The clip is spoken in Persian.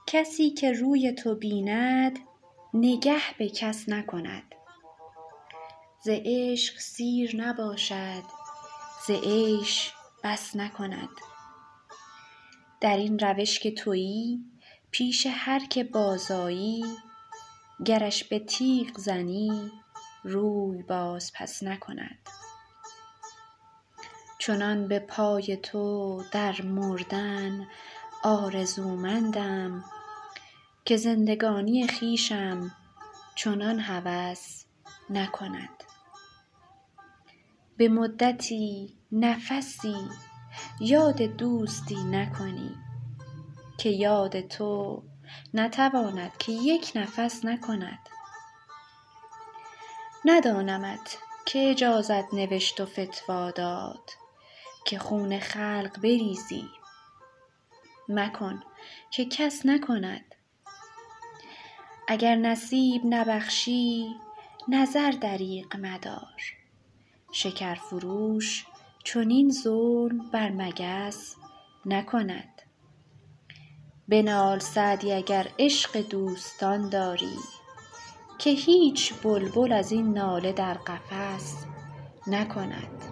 کسی که روی تو بیند نگه به کس نکند. ز عشق سیر نباشد ز عیش بس نکند. در این روش که تویی پیش هر که بازآیی، گرش به تیغ زنی روی باز پس نکند. چنان به پای تو در مردن آرزومندم، که زندگانی خویشم چنان هوس نکند. به مدتی نفسی یاد دوستی نکنی، که یاد تو نتواند که یک نفس نکند. ندانمت که اجازت نوشت و فتوی داد، که خون خلق بریزی مکن که کس نکند. اگر نصیب نبخشی نظر دریغ مدار، شکرفروش چنین ظلم بر مگس نکند. بنال سعدی اگر عشق دوستان داری، که هیچ بلبل از این ناله در قفس نکند.